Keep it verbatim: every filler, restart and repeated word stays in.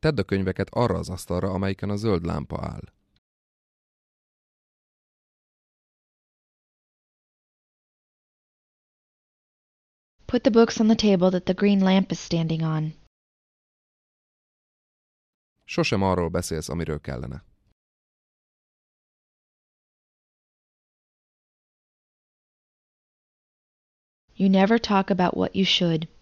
Tedd a könyveket arra az asztalra, amelyiken a zöld lámpa áll. Put the books on the table that the green lamp is standing on. Sosem arról beszélsz, amiről kellene. You never talk about what you should.